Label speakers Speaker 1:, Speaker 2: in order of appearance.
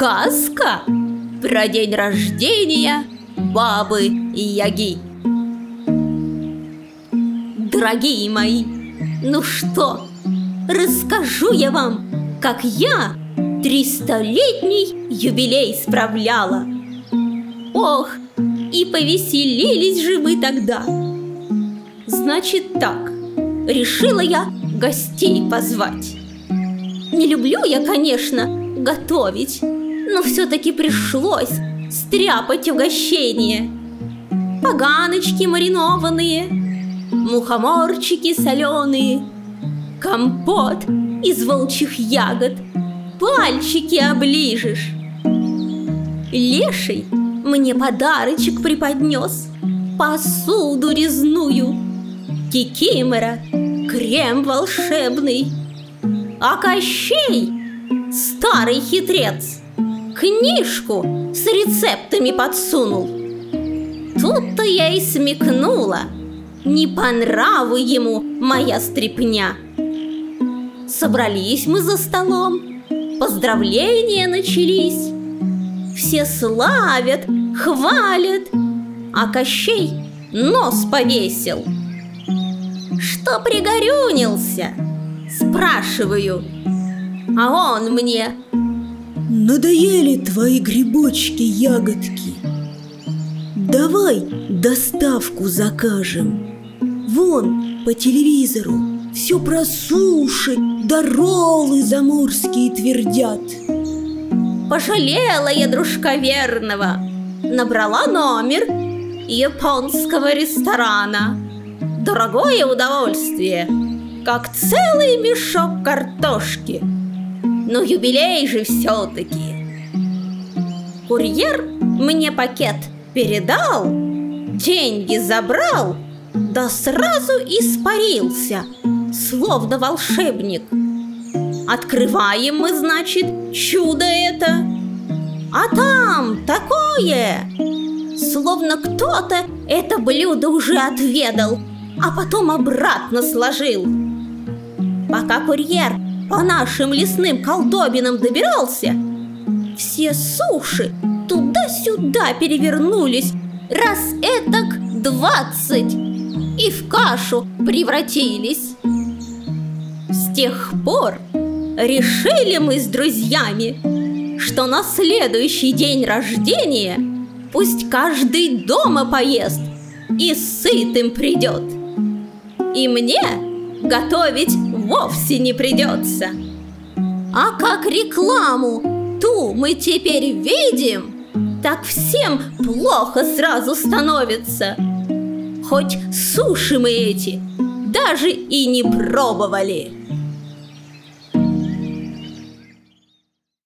Speaker 1: Сказка про день рождения Бабы Яги. Дорогие мои, ну что, расскажу я вам, как я 300-летний юбилей справляла. Ох, и повеселились же мы тогда. Значит так, решила я гостей позвать. Не люблю я, конечно, готовить, но все-таки пришлось стряпать угощение. Поганочки маринованные, мухоморчики соленые, компот из волчьих ягод, пальчики оближешь. Леший мне подарочек преподнес, посуду резную, кикимора, крем волшебный, а Кощей, старый хитрец, книжку с рецептами подсунул. Тут-то я и смекнула, не по нраву ему моя стряпня. Собрались мы за столом, поздравления начались. Все славят, хвалят, а Кощей нос повесил. Что пригорюнился? Спрашиваю. А он мне:
Speaker 2: надоели твои грибочки, ягодки. Давай доставку закажем. Вон по телевизору все про суши да роллы заморские твердят.
Speaker 1: Пожалела я дружка верного, набрала номер японского ресторана. Дорогое удовольствие, как целый мешок картошки. Но юбилей же все-таки. Курьер мне пакет передал, деньги забрал, да сразу испарился, словно волшебник. Открываем мы, значит, чудо это, а там такое, словно кто-то это блюдо уже отведал, а потом обратно сложил. Пока курьер по нашим лесным колдобинам добирался, все суши туда-сюда перевернулись раз этак 20 и в кашу превратились. С тех пор решили мы с друзьями, что на следующий день рождения пусть каждый дома поест и сытым придет. И мне готовить вовсе не придется. А как рекламу ту мы теперь видим, так всем плохо сразу становится. Хоть суши мы эти даже и не пробовали.